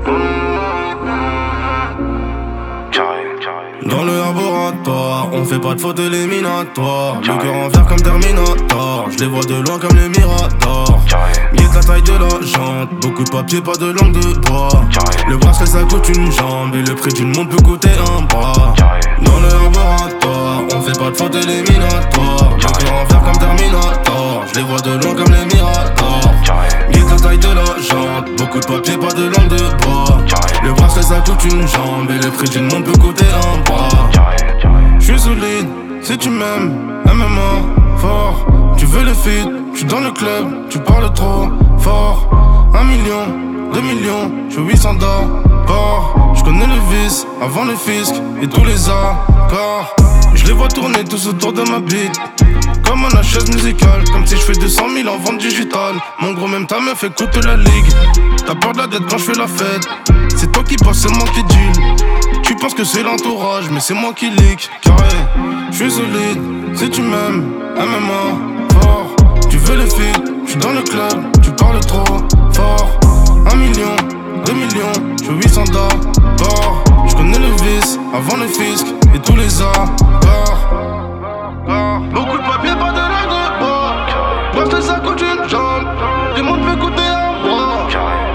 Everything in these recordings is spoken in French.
Dans le laboratoire, on fait pas de faute éliminatoire. Le cœur en verre comme Terminator. Je les vois de loin comme les Miradors. Guette la taille de la jante, beaucoup de papier, pas de langue de bois. Le bracelet ça coûte une jambe et le prix d'une montre peut coûter un bras. Dans le laboratoire, on fait pas de faute éliminatoire. Le cœur en verre comme Terminator. Je les vois de loin comme les Miradors. Guette la taille de la jante, beaucoup de papier, pas de langue de bois. Le bracelet ça coûte une jambe et le prix d'une montre peut coûter un bras. J'suis solide, si tu m'aimes, MMA, fort. Tu veux le feat, j'suis dans le club, tu parles trop fort. 1 million, 2 millions, j'fais 800 d'or. J'connais le vice, avant le fisc et tous les accords. Je les vois tourner tous autour de ma bite, comme la chaise musicale, comme si je fais 200 000 en vente digitale. Mon gros, même ta meuf écoute la ligue. T'as peur de la dette quand je fais la fête. C'est toi qui passe, c'est moi qui deal. Tu penses que c'est l'entourage, mais c'est moi qui leak. Carré, je suis solide, si tu m'aimes, MMA, fort. Tu veux le feat, je suis dans le club, tu parles trop fort. 1 million, 2 millions, je 800 d'or. Je connais le vice, avant le fisc et tous les accords. Beaucoup de papier, pas de langue de bois. Parce que ça coûte une jambe, les montres peut coûter un bras.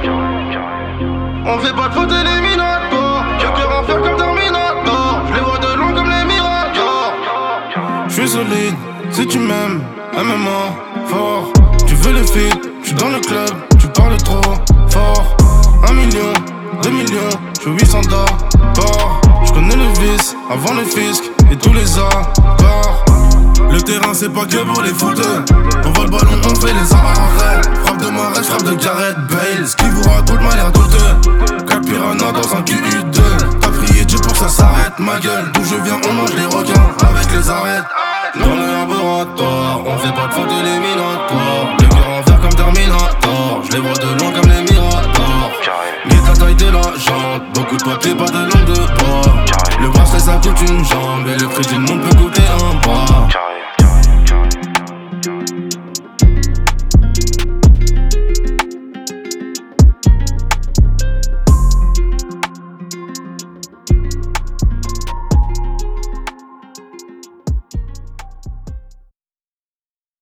On fait pas de faute éliminatoire. J'ai cœur en fer comme Terminator. Je les vois de loin comme les Miradors. Je suis solide, si tu m'aimes, MMA, fort. Tu veux le feat, je suis dans le club, tu parles trop fort. 1 million, 2 millions, je 800 d'or. Je connais le vice, avant le fisc et tous les accords. Le terrain c'est pas que pour les footeux. On voit le ballon, on fait les arrêts. Frappe de Marais, frappe de Gareth Bale. Ce qui vous raconte m'a l'air douteux. Capirana dans un QU2. T'as prié Dieu pour que ça s'arrête, ma gueule. D'où je viens, on mange les requins avec les arêtes. Dans le laboratoire, on fait pas de faute éliminatoire. Le cœur en verre comme Terminator. Je les vois de loin comme les Miradors. Guette la taille de la jante, beaucoup de papier, pas de langue de bois. Le bracelet ça coûte une jambe et le prix d'une montre peut coûter un bras.